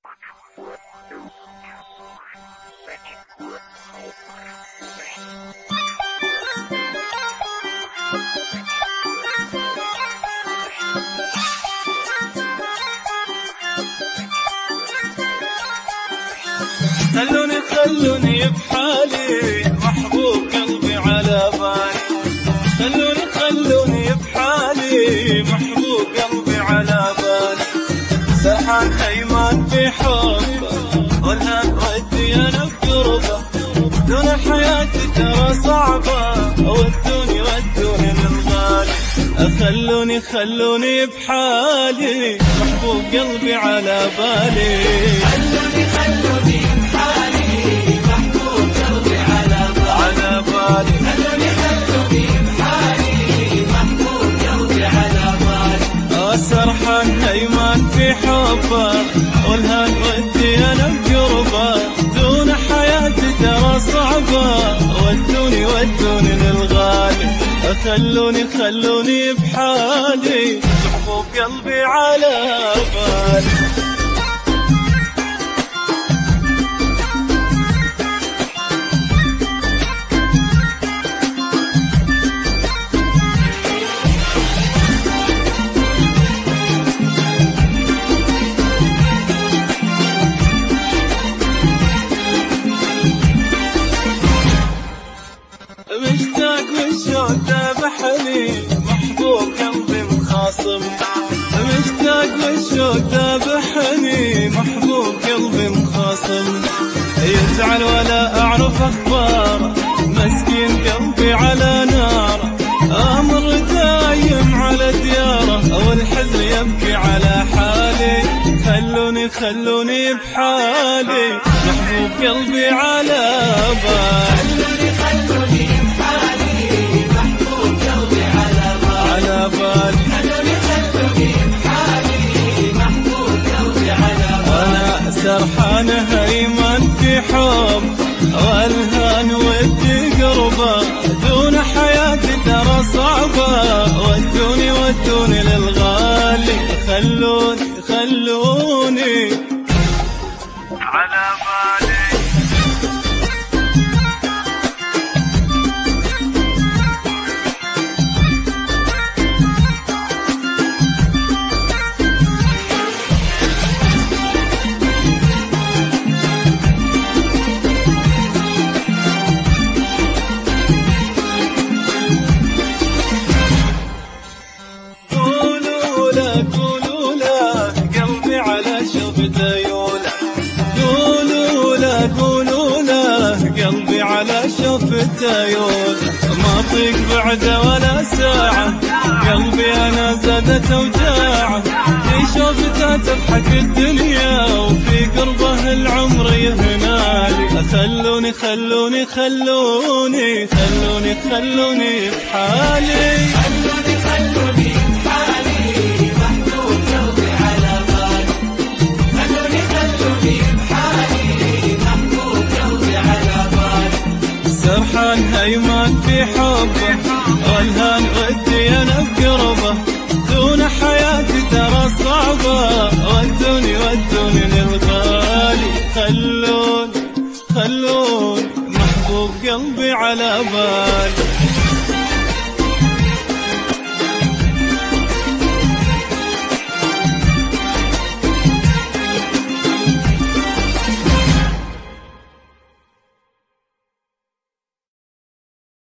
خلوني بحالي محبوب قلبي على بالي. خلوني بحالي محبوب قلبي على بالي. سرحان هيمان في حبه والهان ودي انا بقربه. دون حياتي ترى صعبه ودوني للغالي. خلوني بحالي محبوب قلبي على بالي. خلوني بحالي محبوب قلبي على بالي. خلوني بحالي محبوب قلبي على بالي. سرحان هيمان في حبه والهان ودي انا بقربه. دون حياتي ترى صعبه ودوني للغالي. خلوني بحالي محبوب قلبي على بالي. مشتاق والشوق ذابحني محبوب قلبي مخاصم. مشتاق والشوق ذابحني محبوب قلبي مخاصم. يزعل ولا أعرف أخباره مسكين قلبي على ناره. أمر دايم على دياره والحزن يبكي على حالي. خلوني بحالي محبوب قلبي على بالي. خلوني بحالي محبوب قلبي على بالي. خلوني بحالي محبوب قلبي على بالي. أنا سرحان هيمان في حب والهان ودي قربه. دون حياتي ترى صعبه ودوني للغالي. خلوني على بالي. قولوا لا قلبي على شفته يولع. قولوا لا قلبي على شفته يولع. ما طيق بعده ولا ساعة قلبي أنا زادت أوجاعه. في شفته تضحك الدنيا وفي قربه العمر يهنالي. خلوني بحالي. خلوني بحالي محبوب قلبي على بالي. خلوني بحالي محبوب قلبي على بالي. سرحان هيمان في حبه والهان ودي انا بقربه. دون حياتي ترى صعبه ودوني للغالي. خلوني محبوب قلبي على بالي.